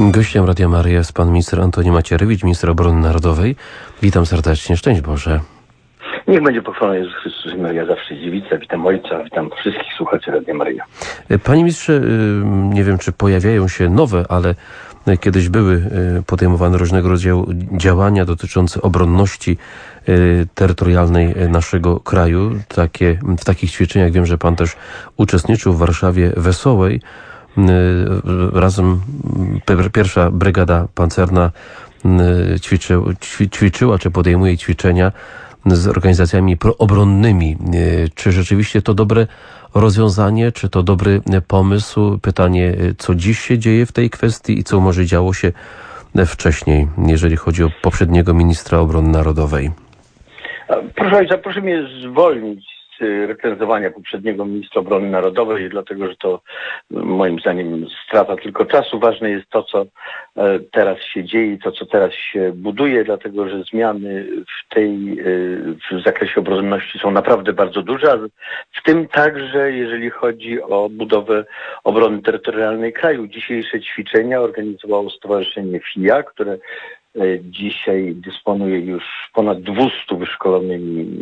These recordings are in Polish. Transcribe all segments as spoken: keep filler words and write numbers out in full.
Gościem Radia Maryja jest pan minister Antoni Macierewicz, minister obrony narodowej. Witam serdecznie. Szczęść Boże. Niech będzie pochwalony Jezus Chrystus i Maria zawsze dziewica. Witam Ojca, witam wszystkich słuchaczy Radia Maryja. Panie ministrze, nie wiem, czy pojawiają się nowe, ale kiedyś były podejmowane różnego rodzaju działania dotyczące obronności terytorialnej naszego kraju. Takie, w takich ćwiczeniach wiem, że pan też uczestniczył w Warszawie Wesołej. Razem pierwsza brygada pancerna ćwiczy, ćwiczyła, czy podejmuje ćwiczenia z organizacjami proobronnymi. Czy rzeczywiście to dobre rozwiązanie, czy to dobry pomysł? Pytanie, co dziś się dzieje w tej kwestii i co może działo się wcześniej, jeżeli chodzi o poprzedniego ministra obrony narodowej? Proszę Ojca, proszę mnie zwolnić z recenzowania poprzedniego ministra obrony narodowej, dlatego że to moim zdaniem strata tylko czasu. Ważne jest to, co teraz się dzieje, to, co teraz się buduje, dlatego że zmiany w tej, w zakresie obronności są naprawdę bardzo duże, a w tym także, jeżeli chodzi o budowę obrony terytorialnej kraju. Dzisiejsze ćwiczenia organizowało Stowarzyszenie F I A, które dzisiaj dysponuje już ponad dwustu wyszkolonymi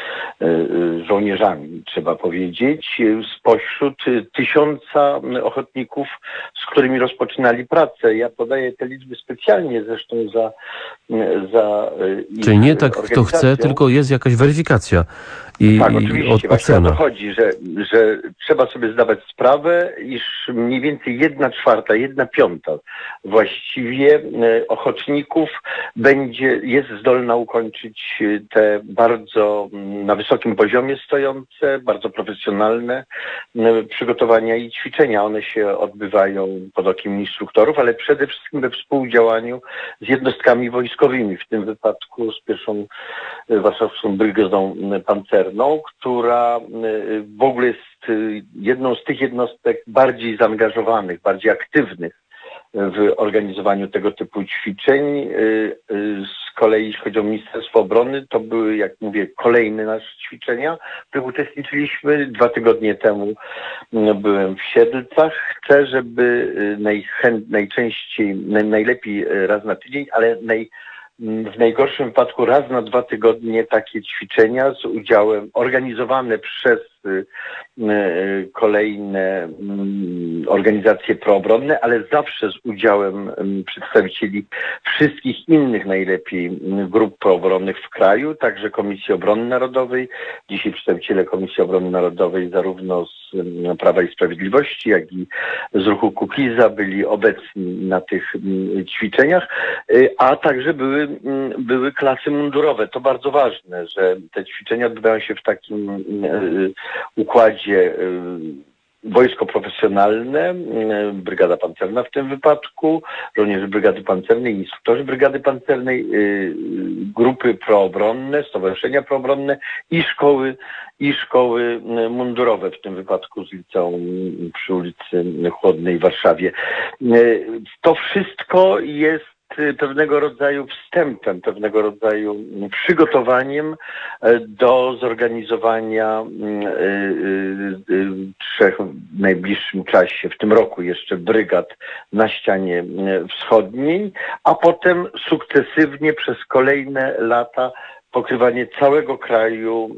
żołnierzami, trzeba powiedzieć, spośród tysiąca ochotników, z którymi rozpoczynali pracę. Ja podaję te liczby specjalnie zresztą za... za Czyli nie tak kto chce, tylko jest jakaś weryfikacja i, tak, i oczywiście, o, ocena. O to chodzi, że, że trzeba sobie zdawać sprawę, iż mniej więcej jedna czwarta, jedna piąta właściwie ochotników będzie, jest zdolna ukończyć te bardzo na wysokim poziomie stojące, bardzo profesjonalne przygotowania i ćwiczenia. One się odbywają pod okiem instruktorów, ale przede wszystkim we współdziałaniu z jednostkami wojskowymi, w tym wypadku z pierwszą Warszawską Brygadą Pancerną, która w ogóle jest jedną z tych jednostek bardziej zaangażowanych, bardziej aktywnych w organizowaniu tego typu ćwiczeń. Z kolei jeśli chodzi o Ministerstwo Obrony, to były, jak mówię, kolejne nasze ćwiczenia, w których uczestniczyliśmy. Dwa tygodnie temu byłem w Siedlcach. Chcę, żeby najchęt, najczęściej, najlepiej raz na tydzień, ale naj w najgorszym wypadku raz na dwa tygodnie takie ćwiczenia z udziałem organizowane przez kolejne organizacje proobronne, ale zawsze z udziałem przedstawicieli wszystkich innych najlepiej grup proobronnych w kraju, także Komisji Obrony Narodowej. Dzisiaj przedstawiciele Komisji Obrony Narodowej zarówno z Prawa i Sprawiedliwości, jak i z ruchu Kukiza byli obecni na tych ćwiczeniach, a także były, były klasy mundurowe. To bardzo ważne, że te ćwiczenia odbywają się w takim układzie wojsko profesjonalne, Brygada Pancerna w tym wypadku, żołnierze Brygady Pancernej, instruktorzy Brygady Pancernej, grupy proobronne, stowarzyszenia proobronne i szkoły, i szkoły mundurowe, w tym wypadku z liceum przy ulicy Chłodnej w Warszawie. To wszystko jest pewnego rodzaju wstępem, pewnego rodzaju przygotowaniem do zorganizowania trzech w najbliższym czasie, w tym roku jeszcze brygad na ścianie wschodniej, a potem sukcesywnie przez kolejne lata pokrywanie całego kraju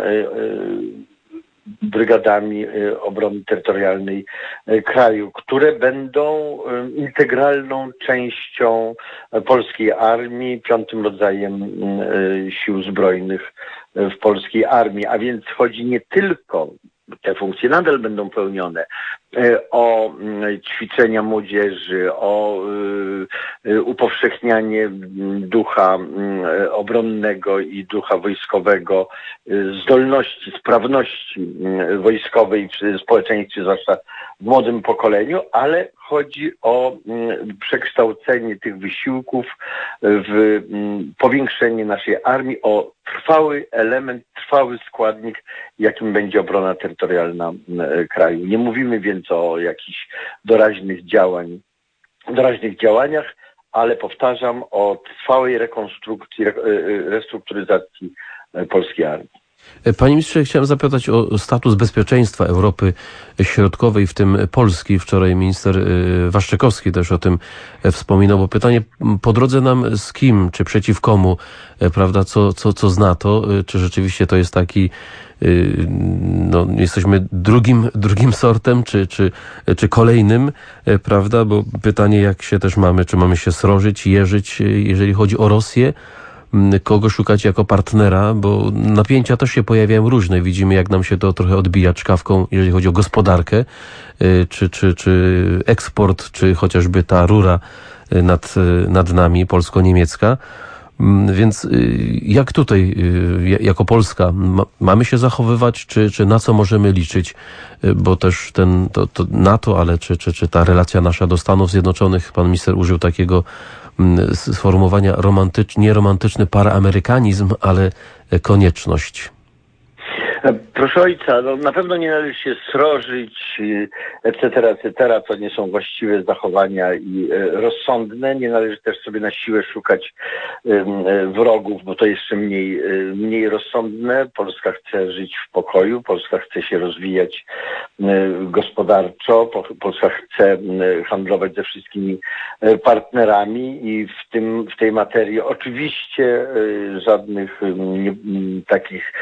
brygadami obrony terytorialnej kraju, które będą integralną częścią polskiej armii, piątym rodzajem sił zbrojnych w polskiej armii. A więc chodzi nie tylko, te funkcje nadal będą pełnione, o ćwiczenia młodzieży, o upowszechnianie ducha obronnego i ducha wojskowego, zdolności, sprawności wojskowej w społeczeństwie, zwłaszcza w młodym pokoleniu, ale chodzi o przekształcenie tych wysiłków w powiększenie naszej armii, o trwały element, trwały składnik, jakim będzie obrona terytorialna kraju. Nie mówimy więc o jakichś doraźnych działań, doraźnych działaniach, ale powtarzam, o trwałej rekonstrukcji, restrukturyzacji polskiej armii. Panie ministrze, chciałem zapytać o status bezpieczeństwa Europy Środkowej, w tym Polski. Wczoraj minister Waszczykowski też o tym wspominał, bo pytanie po drodze nam z kim, czy przeciw komu, prawda, co, co, co z NATO, czy rzeczywiście to jest taki, no, jesteśmy drugim, drugim sortem, czy, czy, czy kolejnym, prawda, bo pytanie, jak się też mamy, czy mamy się srożyć, jeżyć, jeżeli chodzi o Rosję, kogo szukać jako partnera, bo napięcia też się pojawiają różne. Widzimy, jak nam się to trochę odbija czkawką, jeżeli chodzi o gospodarkę, czy, czy, czy eksport, czy chociażby ta rura nad, nad nami, polsko-niemiecka. Więc jak tutaj, jako Polska, mamy się zachowywać, czy, czy na co możemy liczyć? Bo też ten, to, to NATO, ale czy, czy, czy ta relacja nasza do Stanów Zjednoczonych, pan minister użył takiego sformułowania romantyczny, nie romantyczny paraamerykanizm, ale konieczność. Proszę ojca, no na pewno nie należy się srożyć, et cetera, et cetera. To nie są właściwe zachowania i rozsądne. Nie należy też sobie na siłę szukać wrogów, bo to jeszcze mniej, mniej rozsądne. Polska chce żyć w pokoju, Polska chce się rozwijać gospodarczo, Polska chce handlować ze wszystkimi partnerami i w tym, w tej materii oczywiście żadnych takich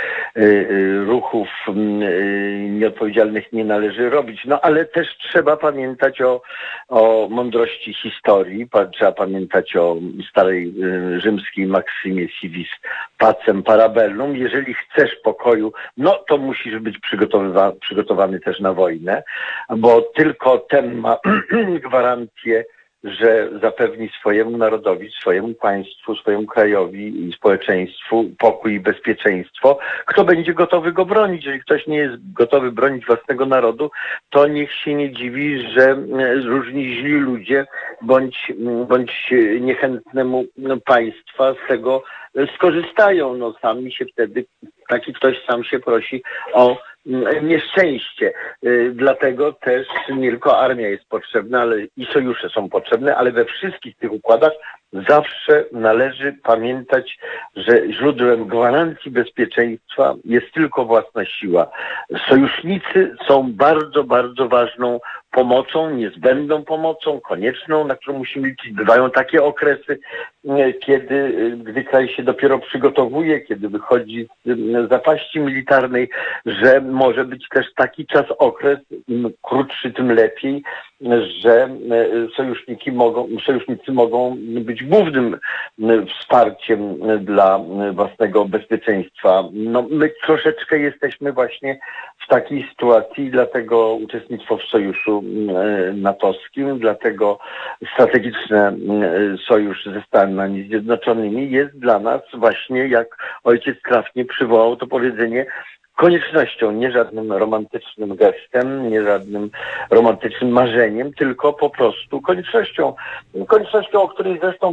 ruchów nieodpowiedzialnych nie należy robić. No ale też trzeba pamiętać o, o mądrości historii, trzeba pamiętać o starej rzymskiej maksymie civis pacem parabellum. Jeżeli chcesz pokoju, no to musisz być przygotowywa- przygotowany też na wojnę, bo tylko ten ma gwarancję, że zapewni swojemu narodowi, swojemu państwu, swojemu krajowi i społeczeństwu pokój i bezpieczeństwo. Kto będzie gotowy go bronić? Jeżeli ktoś nie jest gotowy bronić własnego narodu, to niech się nie dziwi, że różni źli ludzie bądź, bądź niechętnemu państwa z tego skorzystają. No sami się wtedy, taki ktoś sam się prosi o nieszczęście. Dlatego też nie tylko armia jest potrzebna, ale i sojusze są potrzebne, ale we wszystkich tych układach zawsze należy pamiętać, że źródłem gwarancji bezpieczeństwa jest tylko własna siła. Sojusznicy są bardzo, bardzo ważną pomocą, niezbędną pomocą, konieczną, na którą musimy liczyć. Bywają takie okresy, kiedy, gdy kraj się dopiero przygotowuje, kiedy wychodzi z zapaści militarnej, że może być też taki czas, okres, im krótszy, tym lepiej, że sojuszniki mogą, sojusznicy mogą być głównym wsparciem dla własnego bezpieczeństwa. No, my troszeczkę jesteśmy właśnie w takiej sytuacji, dlatego uczestnictwo w sojuszu natowskim, dlatego strategiczny sojusz ze Stanami Zjednoczonymi jest dla nas właśnie, jak ojciec trafnie przywołał to powiedzenie, koniecznością, nie żadnym romantycznym gestem, nie żadnym romantycznym marzeniem, tylko po prostu koniecznością. Koniecznością, o której zresztą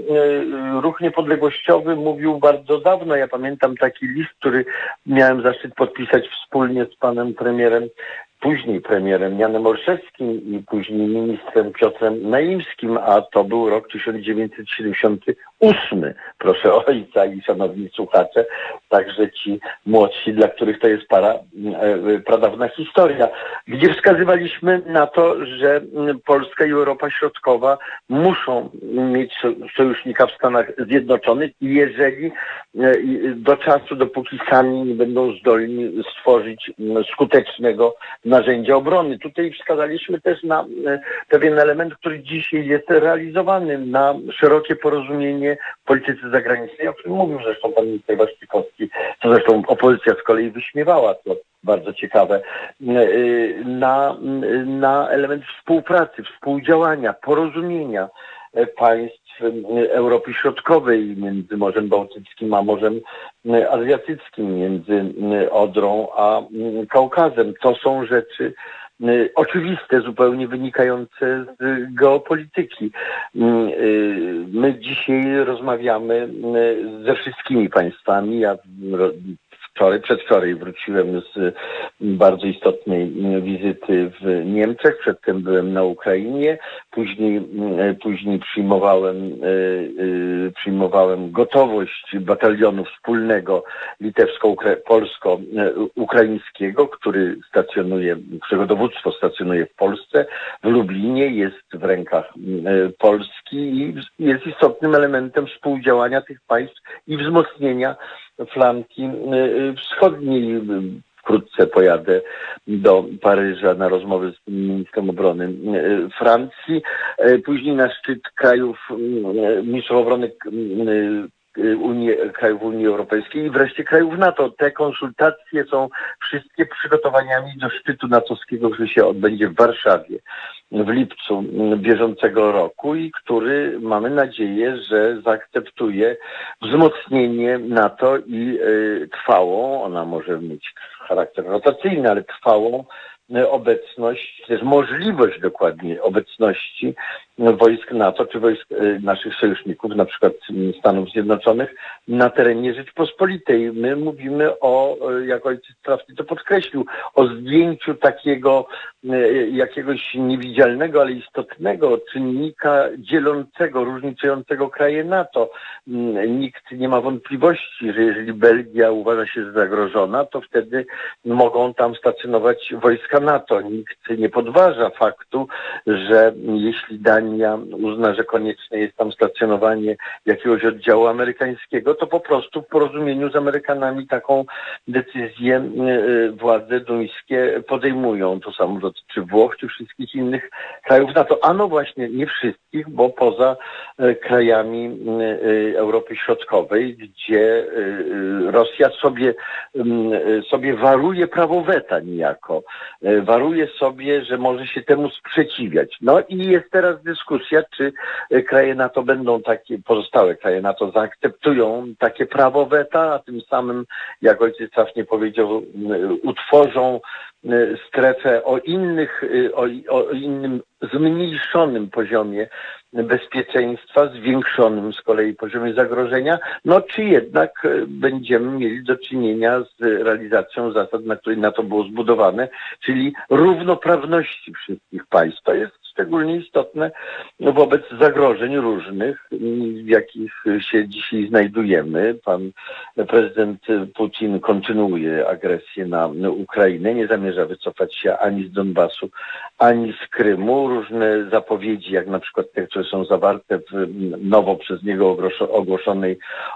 ruch niepodległościowy mówił bardzo dawno. Ja pamiętam taki list, który miałem zaszczyt podpisać wspólnie z panem premierem, później premierem Janem Olszewskim i później ministrem Piotrem Naimskim, a to był rok tysiąc dziewięćset siedemdziesiąty ósmy, proszę ojca i szanowni słuchacze, także ci młodsi, dla których to jest para, pradawna historia, gdzie wskazywaliśmy na to, że Polska i Europa Środkowa muszą mieć sojusznika w Stanach Zjednoczonych i jeżeli do czasu, dopóki sami nie będą zdolni stworzyć skutecznego narzędzia obrony. Tutaj wskazaliśmy też na pewien element, który dzisiaj jest realizowany, na szerokie porozumienie w polityce zagranicznej, o którym mówił zresztą pan minister Waszczykowski, co zresztą opozycja z kolei wyśmiewała, to bardzo ciekawe, na, na element współpracy, współdziałania, porozumienia państw Europy Środkowej między Morzem Bałtyckim a Morzem Azjatyckim, między Odrą a Kaukazem. To są rzeczy oczywiste, zupełnie wynikające z geopolityki. My dzisiaj rozmawiamy ze wszystkimi państwami. Ja wczoraj, przedwczoraj wróciłem z bardzo istotnej wizyty w Niemczech, przedtem byłem na Ukrainie, później, później przyjmowałem, przyjmowałem gotowość batalionu wspólnego litewsko-polsko-ukraińskiego, który stacjonuje, którego dowództwo stacjonuje w Polsce, w Lublinie, jest w rękach Polski i jest istotnym elementem współdziałania tych państw i wzmocnienia flanki wschodniej. Wkrótce pojadę do Paryża na rozmowy z ministrem obrony Francji. Później na szczyt krajów, ministrów obrony Unii, krajów Unii Europejskiej i wreszcie krajów NATO. Te konsultacje są wszystkie przygotowaniami do szczytu natowskiego, który się odbędzie w Warszawie w lipcu bieżącego roku i który, mamy nadzieję, że zaakceptuje wzmocnienie NATO i y, trwałą, ona może mieć charakter rotacyjny, ale trwałą obecność, też możliwość dokładnie obecności wojsk NATO czy wojsk naszych sojuszników, na przykład Stanów Zjednoczonych, na terenie Rzeczypospolitej. My mówimy o, jak ojciec trafnie to podkreślił, o zdjęciu takiego jakiegoś niewidzialnego, ale istotnego czynnika dzielącego, różnicującego kraje NATO. Nikt nie ma wątpliwości, że jeżeli Belgia uważa się za zagrożona, to wtedy mogą tam stacjonować wojska NATO. Nikt nie podważa faktu, że jeśli Dania uzna, że konieczne jest tam stacjonowanie jakiegoś oddziału amerykańskiego, to po prostu w porozumieniu z Amerykanami taką decyzję władze duńskie podejmują. To samo dotyczy Włoch czy wszystkich innych krajów NATO. A no właśnie, nie wszystkich, bo poza krajami Europy Środkowej, gdzie Rosja sobie, sobie waruje prawo weta niejako. Waruje sobie, że może się temu sprzeciwiać. No i jest teraz dyskusja, czy kraje NATO będą takie, pozostałe kraje NATO zaakceptują takie prawo weta, a tym samym, jak ojciec trafnie powiedział, utworzą strefę o innych, o, o innym zmniejszonym poziomie bezpieczeństwa, zwiększonym z kolei poziomie zagrożenia, no czy jednak będziemy mieli do czynienia z realizacją zasad, na której NATO było zbudowane, czyli równoprawności wszystkich państw. To jest szczególnie istotne wobec zagrożeń różnych, w jakich się dzisiaj znajdujemy. Pan prezydent Putin kontynuuje agresję na Ukrainę, nie zamierza wycofać się ani z Donbasu, ani z Krymu. Różne zapowiedzi, jak na przykład te, które są zawarte w nowo przez niego ogłoszonej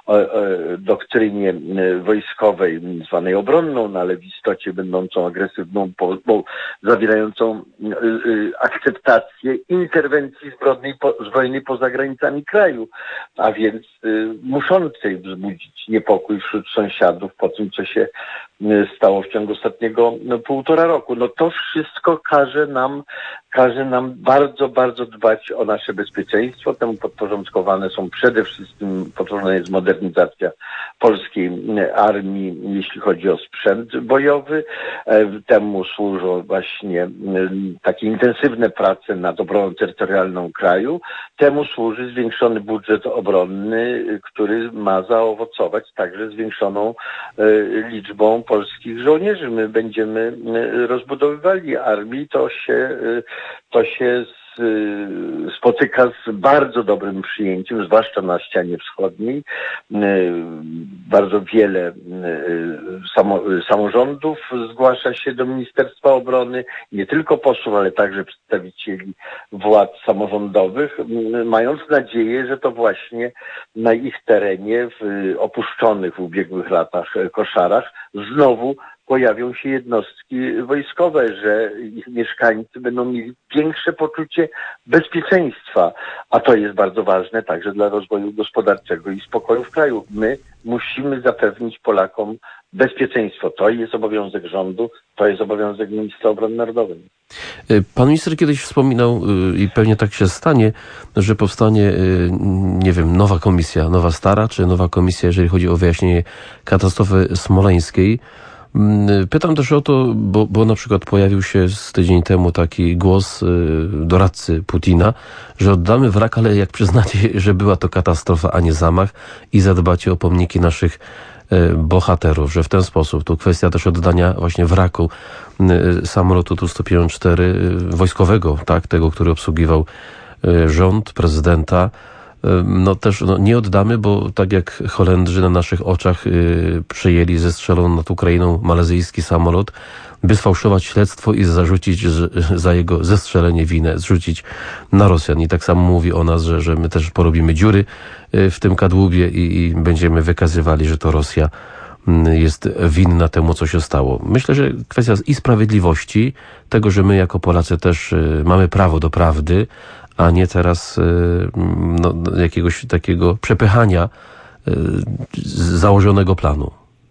doktrynie wojskowej, zwanej obronną, no ale w istocie będącą agresywną, bo zawierającą akceptację interwencji zbrojnej, zbrojnej poza granicami kraju, a więc y, muszącej wzbudzić niepokój wśród sąsiadów po tym, co się y, stało w ciągu ostatniego no, półtora roku. No to wszystko każe nam, każe nam bardzo, bardzo dbać o nasze bezpieczeństwo. Temu podporządkowane są przede wszystkim, podporządkowana jest modernizacja polskiej armii, jeśli chodzi o sprzęt bojowy. Temu służą właśnie takie intensywne prace nad obroną terytorialną kraju. Temu służy zwiększony budżet obronny, który ma zaowocować także zwiększoną liczbą polskich żołnierzy. My będziemy rozbudowywali armię, to się, to się spotyka z bardzo dobrym przyjęciem, zwłaszcza na ścianie wschodniej. Bardzo wiele samo, samorządów zgłasza się do Ministerstwa Obrony, nie tylko posłów, ale także przedstawicieli władz samorządowych, mając nadzieję, że to właśnie na ich terenie, w opuszczonych w ubiegłych latach koszarach, znowu pojawią się jednostki wojskowe, że ich mieszkańcy będą mieli większe poczucie bezpieczeństwa, a to jest bardzo ważne także dla rozwoju gospodarczego i spokoju w kraju. My musimy zapewnić Polakom bezpieczeństwo. To jest obowiązek rządu, to jest obowiązek ministra obrony narodowej. Pan minister kiedyś wspominał, i pewnie tak się stanie, że powstanie, nie wiem, nowa komisja, nowa stara, czy nowa komisja, jeżeli chodzi o wyjaśnienie katastrofy smoleńskiej. Pytam też o to, bo, bo na przykład pojawił się z tydzień temu taki głos doradcy Putina, że oddamy wrak, ale jak przyznacie, że była to katastrofa, a nie zamach i zadbacie o pomniki naszych bohaterów, że w ten sposób, tu kwestia też oddania właśnie wraku samolotu Tu sto pięćdziesiąt cztery wojskowego, tak, tego, który obsługiwał rząd, prezydenta, no też no, nie oddamy, bo tak jak Holendrzy na naszych oczach y, przejęli zestrzelony nad Ukrainą malezyjski samolot, by sfałszować śledztwo i zarzucić że, za jego zestrzelenie winę, zrzucić na Rosjan. I tak samo mówi o nas, że, że my też porobimy dziury y, w tym kadłubie i, i będziemy wykazywali, że to Rosja y, jest winna temu, co się stało. Myślę, że kwestia i sprawiedliwości, tego, że my jako Polacy też y, mamy prawo do prawdy, a nie teraz no, jakiegoś takiego przepychania założonego planu.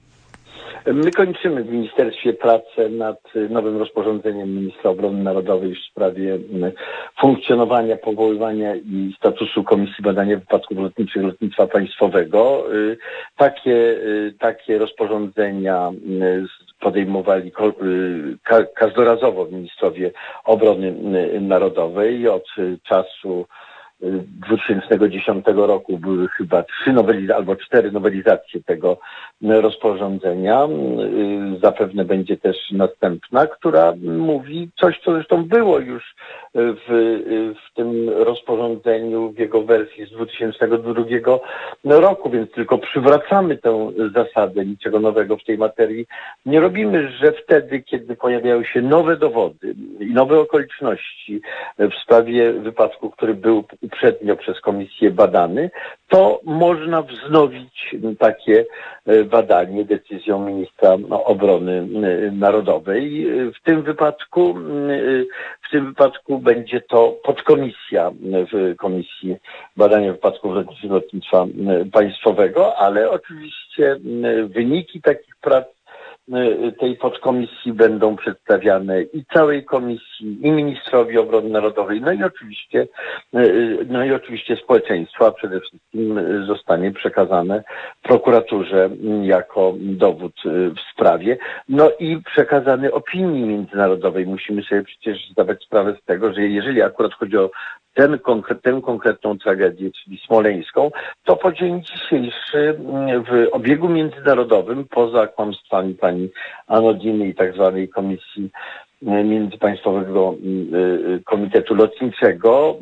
My kończymy w Ministerstwie pracę nad nowym rozporządzeniem Ministra Obrony Narodowej w sprawie funkcjonowania, powoływania i statusu Komisji Badania Wypadków Lotniczych Lotnictwa Państwowego. Takie, takie rozporządzenia podejmowali każdorazowo ministrowie obrony narodowej. Od czasu dwa tysiące dziesiątego roku były chyba trzy nowelizacje albo cztery nowelizacje tego rozporządzenia. Zapewne będzie też następna, która mówi coś, co zresztą było już w, w tym rozporządzeniu w jego wersji z dwa tysiące drugiego roku, więc tylko przywracamy tę zasadę, niczego nowego w tej materii nie robimy, że wtedy, kiedy pojawiały się nowe dowody i nowe okoliczności w sprawie wypadku, który był uprzednio przez komisję badany, to można wznowić takie badanie decyzją ministra obrony narodowej. W tym wypadku, w tym wypadku będzie to podkomisja w Komisji Badania Wypadków Lotnictwa Państwowego, ale oczywiście wyniki takich prac tej podkomisji będą przedstawiane i całej komisji, i ministrowi obrony narodowej, no i oczywiście, no i oczywiście społeczeństwu, a przede wszystkim zostanie przekazane prokuraturze jako dowód w sprawie, no i przekazany opinii międzynarodowej. Musimy sobie przecież zdawać sprawę z tego, że jeżeli akurat chodzi o ten konkret, tę konkretną tragedię, czyli smoleńską, to po dzień dzisiejszy w obiegu międzynarodowym, poza kłamstwami pani Anodiny i tak zwanej Komisji Międzypaństwowego Komitetu Lotniczego,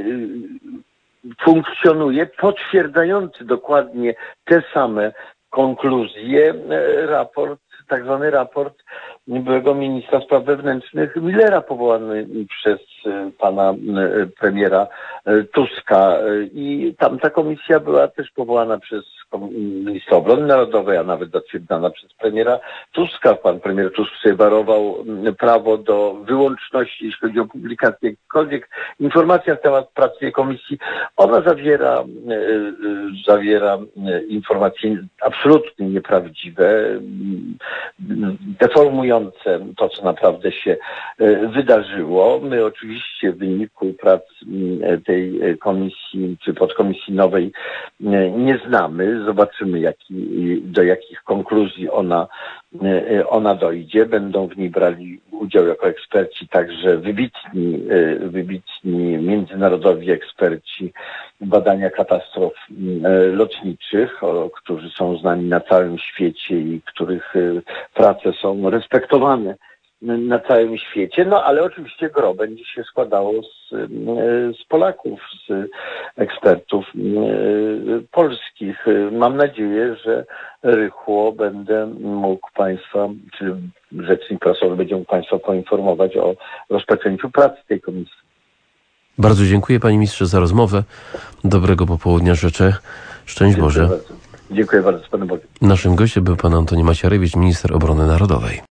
funkcjonuje potwierdzający dokładnie te same konkluzje raport, tak zwany raport byłego ministra spraw wewnętrznych Millera, powołany przez pana premiera Tuska. I tam ta komisja była też powołana przez ministra obrony narodowej, a nawet zatwierdzana przez premiera Tuska. Pan premier Tusk sobie warował prawo do wyłączności, jeśli chodzi o publikację jakichkolwiek informacji na temat pracy tej komisji. Ona zawiera, zawiera informacje absolutnie nieprawdziwe, deformujące to, co naprawdę się wydarzyło. My oczywiście w wyniku prac tej komisji, czy podkomisji nowej nie znamy. Zobaczymy, jaki, do jakich konkluzji ona, ona dojdzie. Będą w niej brali udział jako eksperci także wybitni, wybitni międzynarodowi eksperci badania katastrof lotniczych, którzy są znani na całym świecie i których prace są respektowane na całym świecie, no ale oczywiście gro będzie się składało z, z Polaków, z ekspertów polskich. Mam nadzieję, że rychło będę mógł Państwa, czy rzecznik prasowy będzie mógł Państwa poinformować o rozpoczęciu pracy tej komisji. Bardzo dziękuję Panie Ministrze za rozmowę. Dobrego popołudnia życzę. Szczęść Boże. Dziękuję bardzo. Dziękuję bardzo z Panem Bogiem. Naszym gościem był Pan Antoni Macierewicz, minister obrony narodowej.